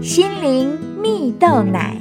心灵蜜豆奶。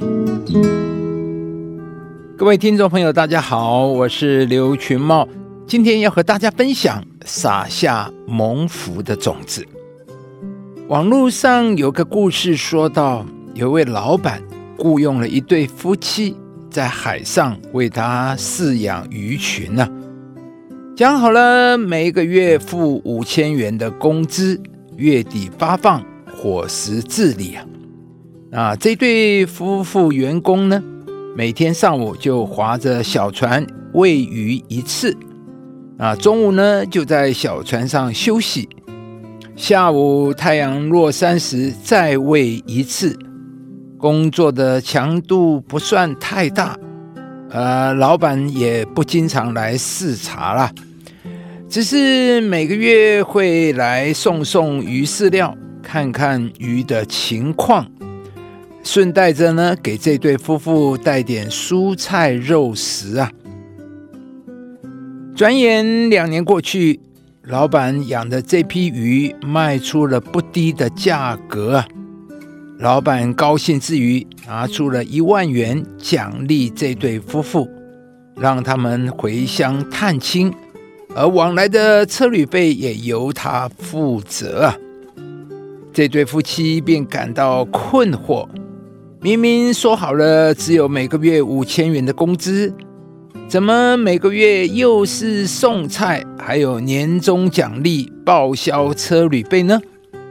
各位听众朋友大家好，我是刘群茂，今天要和大家分享撒下蒙福的种子。网络上有个故事说到，有位老板雇佣了一对夫妻在海上为他饲养鱼群讲好了每个月付5000元的工资，月底发放，伙食自理这对夫妇员工呢，每天上午就划着小船喂鱼一次，中午呢就在小船上休息，下午太阳落山时再喂一次。工作的强度不算太大，老板也不经常来视察啦，只是每个月会来送鱼饲料，看看鱼的情况，顺带着呢给这对夫妇带点蔬菜肉食转眼2年过去，老板养的这批鱼卖出了不低的价格老板高兴之余，拿出了1万元奖励这对夫妇，让他们回乡探亲，而往来的车旅费也由他负责这对夫妻便感到困惑，明明说好了只有每个月5000元的工资，怎么每个月又是送菜，还有年终奖励、报销车旅费呢？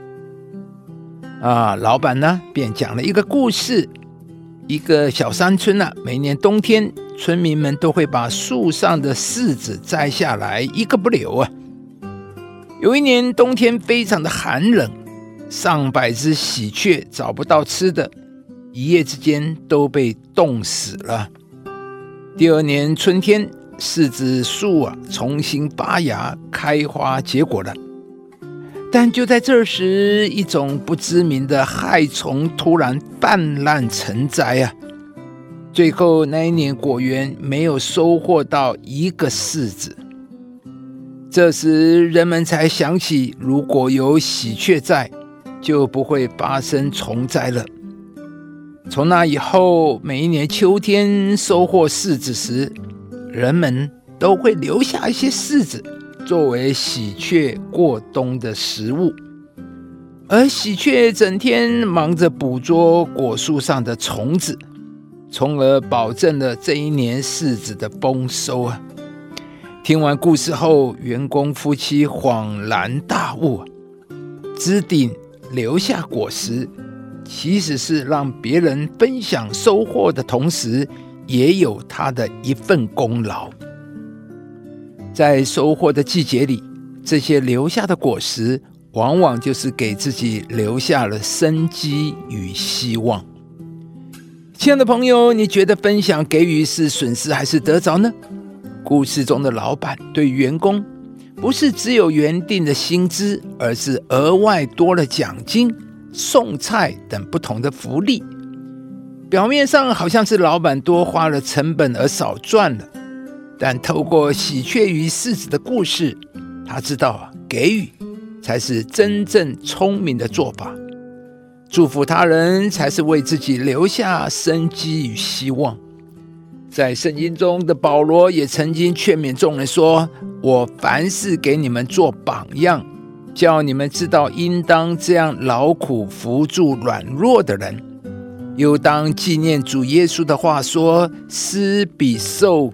老板呢便讲了一个故事。一个小山村每年冬天，村民们都会把树上的柿子摘下来，一个不留有一年冬天非常的寒冷，上百只喜鹊找不到吃的，一夜之间都被冻死了。第2年春天，柿子树重新发芽开花结果了，但就在这时，一种不知名的害虫突然泛滥成灾最后那一年果园没有收获到一个柿子。这时人们才想起，如果有喜鹊在，就不会发生虫灾了。从那以后，每一年秋天收获柿子时，人们都会留下一些柿子作为喜鹊过冬的食物，而喜鹊整天忙着捕捉果树上的虫子，从而保证了这一年柿子的丰收听完故事后，员工夫妻恍然大悟，枝顶留下果实，其实是让别人分享收获的同时，也有他的一份功劳。在收获的季节里，这些留下的果实往往就是给自己留下了生机与希望。亲爱的朋友，你觉得分享给予是损失还是得着呢？故事中的老板对员工不是只有原定的薪资，而是额外多了奖金、送菜等不同的福利。表面上好像是老板多花了成本而少赚了，但透过喜鹊与柿子的故事，他知道给予才是真正聪明的做法，祝福他人才是为自己留下生机与希望。在圣经中的保罗也曾经劝勉众人说，我凡事给你们做榜样，叫你们知道应当这样劳苦扶助软弱的人，又当纪念主耶稣的话说，施比受